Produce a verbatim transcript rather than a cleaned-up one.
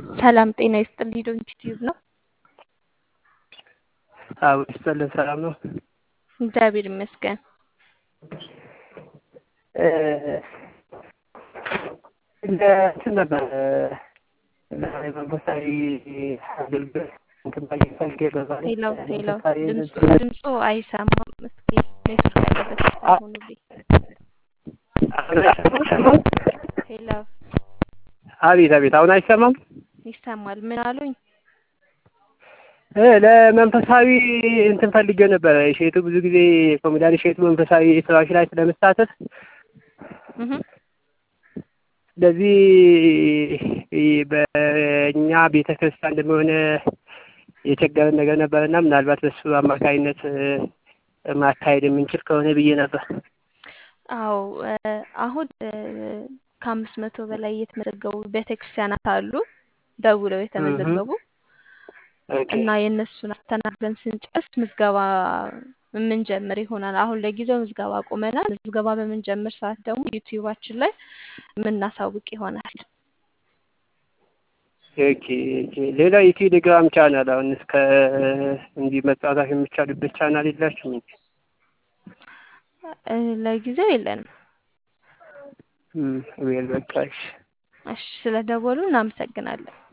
ሰላም ጤና ይስጥልኝ። ዶንት ዩቲዩብ ነው። አዎ ይስጥልን። ሰላም ነው። እግዚአብሔር ይመስገን። እ ለእንትን ነበር ለመንፈሳዊ አገልግሎት እንትን ማግኘት ፈልጌ ነበር። ሄሎ ሄሎ፣ መንፈሳዊ ድምፁ እንትን ድምፁ አይሰማም። እስኪ ኔትወርክ ያለበት ቦታ አ- ሆኑልኝ። ሄሎ፣ አቤት አቤት፣ አሁን አይሰማም? ይሰማል። ምን አሉኝ? እ ለመንፈሳዊ እንትን ፈልጌ ነበረ። እሸቱ ብዙ ጊዜ ኮሜዲያን እሸቱ መንፈሳዊ ስራዎች ላይ ስለመሳተፍ እህ ስለዚህ በእኛ ቤተ ክርስቲያን እንደሆነ የቸገረን ነገር ነበርና ምናልባት በሱ አማካይነት ማካሄድ የምንችል ከሆነ ብዬ ነበር። አዎ እ አሁን እ ከአምስት መቶ በላይ የተመዘገቡ ቤተክርስቲያናት አሉ ደውለው እህ የተመዘገቡ ኦኬ እና የእነሱን አስተናግደን ስንጨርስ ምዝገባ የምንጀምር ይሆናል። አሁን ለጊዜው ምዝገባ አቁመናል። ምዝገባ በምንጀምር ሰዓት ደግሞ ዩቲዩባችን ላይ የምናሳውቅ ይሆናል። ኦኬ ኦኬ። ሌላ የቴሌግራም ቻናል አሁን እስከ እንዲህ መጻጻፍ የሚቻልበት ቻናል የላችሁም እንዴ? እ ለጊዜው የለንም። እም ወይ በቃ እሺ። እሺ፣ ስለደወሉ እናመሰግናለን።